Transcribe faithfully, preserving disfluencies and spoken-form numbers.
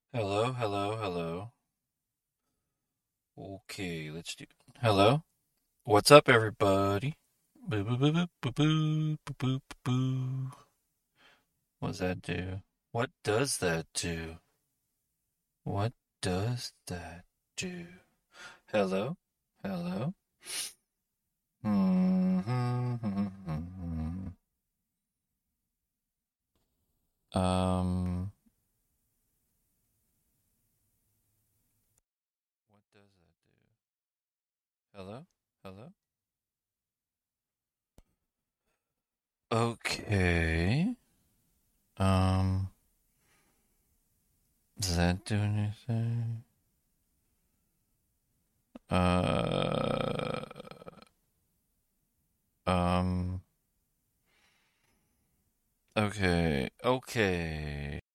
Hello, hello, hello. Okay, let's do. Hello, what's up, everybody? Boo boo boo boo boo boo boo boo boo boo. What does that do? What does that do? What does that do? Hello, hello. Hmm. hmm, hmm, hmm, hmm. Um. What does that do? Hello, hello. Okay. Um. Does that do anything? Uh. Um. Okay. Okay.